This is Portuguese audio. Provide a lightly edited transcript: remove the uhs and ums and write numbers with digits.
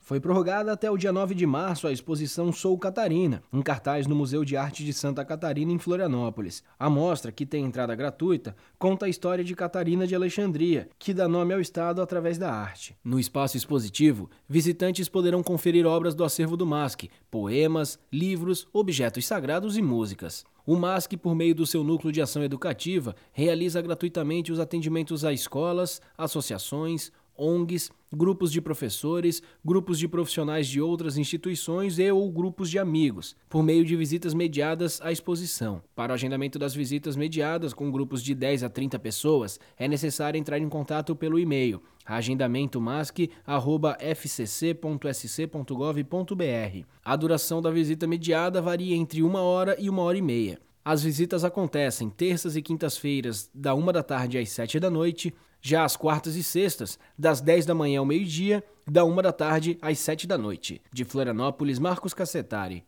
Foi prorrogada até o dia 9 de março a exposição Sou Catarina, em cartaz no Museu de Arte de Santa Catarina, em Florianópolis. A mostra, que tem entrada gratuita, conta a história de Catarina de Alexandria, que dá nome ao estado através da arte. No espaço expositivo, visitantes poderão conferir obras do acervo do MASC, poemas, livros, objetos sagrados e músicas. O MASC, por meio do seu núcleo de ação educativa, realiza gratuitamente os atendimentos a escolas, associações, ONGs, grupos de professores, grupos de profissionais de outras instituições ou grupos de amigos, por meio de visitas mediadas à exposição. Para o agendamento das visitas mediadas com grupos de 10 a 30 pessoas, é necessário entrar em contato pelo e-mail agendamentomasc@fcc.sc.gov.br. A duração da visita mediada varia entre 1 hora e 1 hora e meia. As visitas acontecem terças e quintas-feiras, da 1 da tarde às 7 da noite, já às quartas e sextas, das 10 da manhã ao meio-dia, da 1 da tarde às 7 da noite. De Florianópolis, Marcos Cassetari.